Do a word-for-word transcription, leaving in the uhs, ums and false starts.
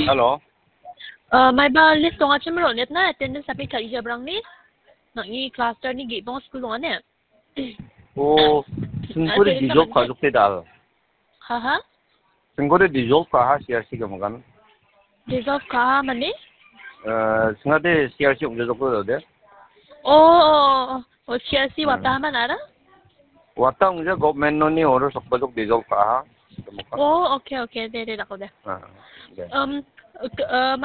Halo. Uh, may ba list nga chim ro net na attendance sapi kali jabrang ni. Nang i cluster ni gibong school nga ne. 오, 승고리 디졸 가족대다. Haha. 승고리 디졸 가하 씨알씨가 뭐간? Dissolve ka man ni? 어, 승하대 씨알씨 옮겨줬고 어디? Oh, oh, 씨알씨 왔다 하면 알아? 왔다 옮겨 government 논이 오늘 속바족 디졸 가하. Oh, okay, okay. Dede ako de. 아, 네. Um, uh,